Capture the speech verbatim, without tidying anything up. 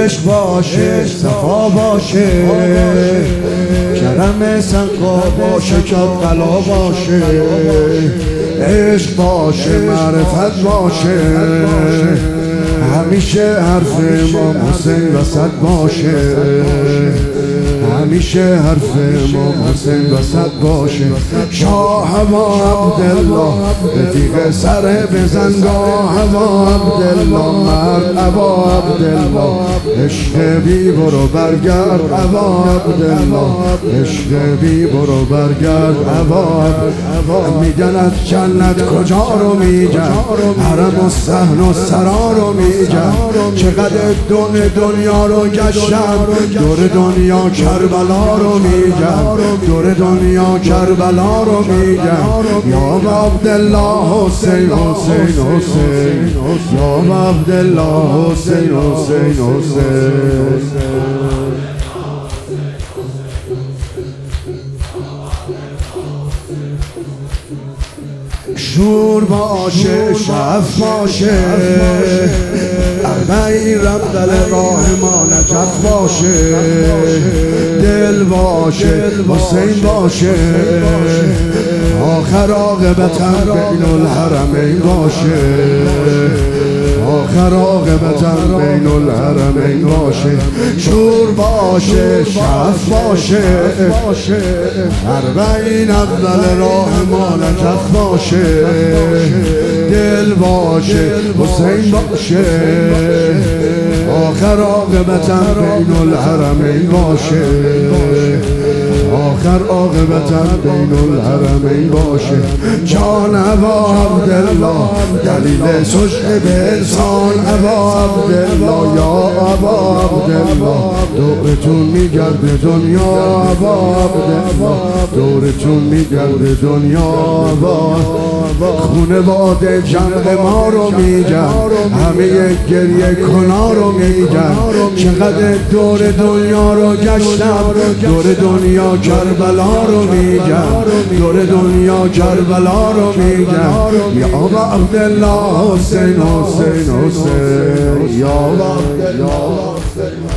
عشق باشه صفا باشه، کرم سنگا باشه کت قلا باشه، عشق باشه معرفت باشه، همیشه حرف امام حسین وسط باشه، همیشه حرف امام حسین وسط باشه. شاه هوا عبدالله رفیق سر بزنگاه هوا عبدالله، مرد هوا عبدالله عشق بی برو برگرد هوا عبدالله، عشق بی برو برگرد هوا. میگن از جنت کجا رو میگن، حرم و صحن و سرا رو میگن، چقدر دون دنیا رو گشتم، دور دنیا کربلا رو میگن، دور دنیا کربلا رو میگن. یا عبدالله حسین حسین حسین، یا عبدالله حسین حسین حسین. شور باشه شف باشه، اربعین رمدل راه ما نجف باشه، دل باشه حسین باشه، آخر عاقبتم بین الحرمین باشه، آخر عاقبتم بین الحرمین باشه. شور باشه شف باشه، اربعین اول راه ما نجف باشه، دل باشه حسین باشه، آخر عاقبتم بین الحرمین باشه، آخر عاقبتم بین الحرمین باشه. جان ابا عبدالله دلیل سجده به انسان، ابا عبدالله یا ابا عبدالله دورتون میگرده دنیا، ابا عبدالله دورتون میگرده دنیا. ابا خونواده جمع ما رو میگن، همه گریه کنا رو میگن، چقدر دور دنیا رو گشتم، دور دنیا کربلا رو میگن، دور دنیا کربلا رو میگن. یا ابا عبدالله حسین حسین حسین، یا ابا عبدالله حسین.